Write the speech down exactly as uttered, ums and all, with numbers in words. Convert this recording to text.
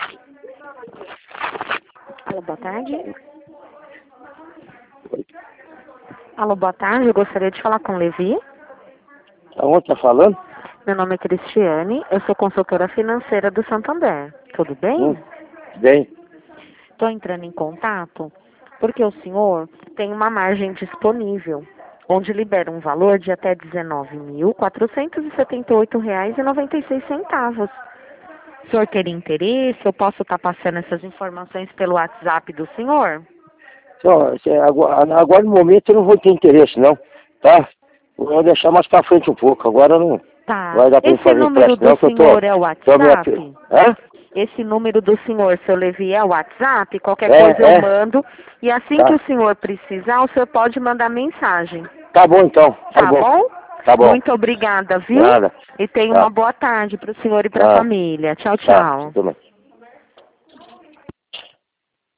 Alô, boa tarde. Alô, boa tarde. Eu gostaria de falar com o Levi. Aonde tá falando? Meu nome é Cristiane. Eu sou consultora financeira do Santander. Tudo bem? Hum, bem. Estou entrando em contato porque o senhor tem uma margem disponível, onde libera um valor de até dezenove mil quatrocentos e setenta e oito reais e noventa e seis centavos. O senhor teria interesse? Eu posso estar passando essas informações pelo WhatsApp do senhor? Só, cê- agora, agora no momento eu não vou ter interesse não, tá? Vou deixar mais pra frente um pouco. Agora não Tá. vai dar pra mim Esse fazer número empréstimo do não, que eu tô, senhor é o tô me WhatsApp? apre- Hã? Esse número do senhor, seu Levi, é o WhatsApp? Qualquer É, coisa eu é. mando. E assim que Tá. o senhor precisar, o senhor pode mandar mensagem. Tá bom então, tá Tá bom. bom? Tá bom. Muito obrigada, viu? Nada. E tenha uma Tá. boa tarde para o senhor e para a Tá. família. Tchau, Tá. tchau. Tudo bem.